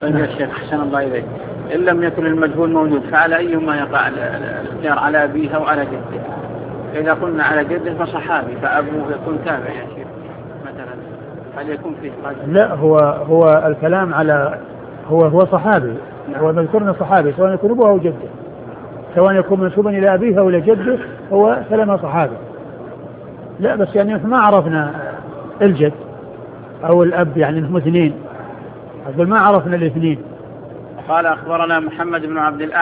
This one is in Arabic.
يا شيخ أحسن الله إليك، إن لم يكن المجهول موجود فعلى أيهما يقع الاختيار، على أبيها وعلى جده؟ إذا قلنا على جده فصحابي، فأبوه يكون تابع يا شيخ مثلا، هل يكون فيه قدر؟ لا، هو الكلام على هو صحابي. هو مذكورنا صحابي سواء يكون أبوه أو جده، سواء يكون منسوبا إلى أبيه أو إلى جده، هو سلم صحابي. لا بس يعني ما عرفنا الجد أو الأب، يعني انهم اثنين، أقول ما عرفنا الاثنين. قال أخبرنا محمد بن عبد الأعلى